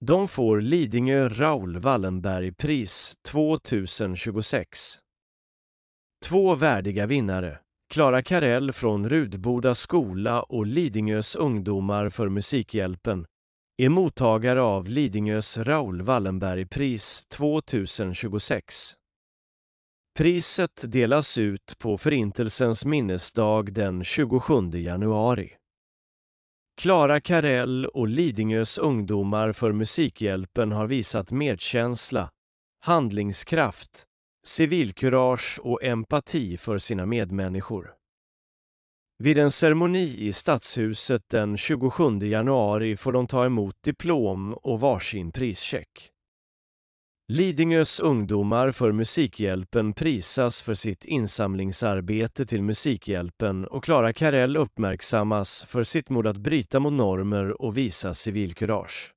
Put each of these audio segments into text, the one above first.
De får Lidingö Raoul Wallenberg-pris 2026. Två värdiga vinnare, Clara Karell från Rudboda skola och Lidingös ungdomar för Musikhjälpen, är mottagare av Lidingös Raoul Wallenberg-pris 2026. Priset delas ut på Förintelsens minnesdag den 27 januari. Clara Karell och Lidingös ungdomar för Musikhjälpen har visat medkänsla, handlingskraft, civilkurage och empati för sina medmänniskor. Vid en ceremoni i Stadshuset den 27 januari får de ta emot diplom och varsin prischeck. Lidingös ungdomar för Musikhjälpen prisas för sitt insamlingsarbete till Musikhjälpen och Clara Karell uppmärksammas för sitt mod att bryta mot normer och visa civilkurage.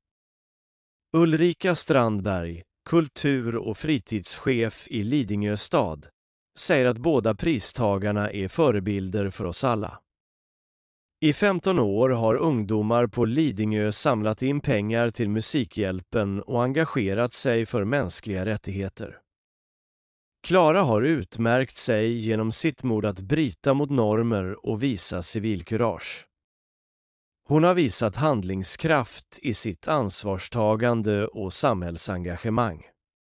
Ulrika Strandberg, kultur- och fritidschef i Lidingö stad, säger att båda pristagarna är förebilder för oss alla. I 15 år har ungdomar på Lidingö samlat in pengar till Musikhjälpen och engagerat sig för mänskliga rättigheter. Clara har utmärkt sig genom sitt mod att bryta mot normer och visa civilkurage. Hon har visat handlingskraft i sitt ansvarstagande och samhällsengagemang.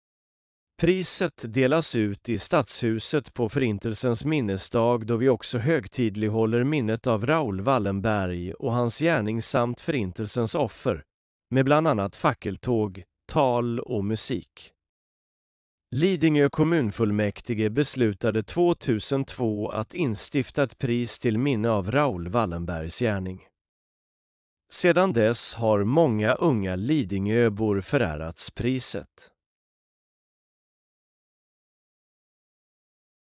Priset delas ut i Stadshuset på Förintelsens minnesdag då vi också högtidlighåller minnet av Raoul Wallenberg och hans gärning samt Förintelsens offer, med bland annat fackeltåg, tal och musik. Lidingö kommunfullmäktige beslutade 2002 att instifta ett pris till minne av Raoul Wallenbergs gärning. Sedan dess har många unga Lidingöbor förärats priset.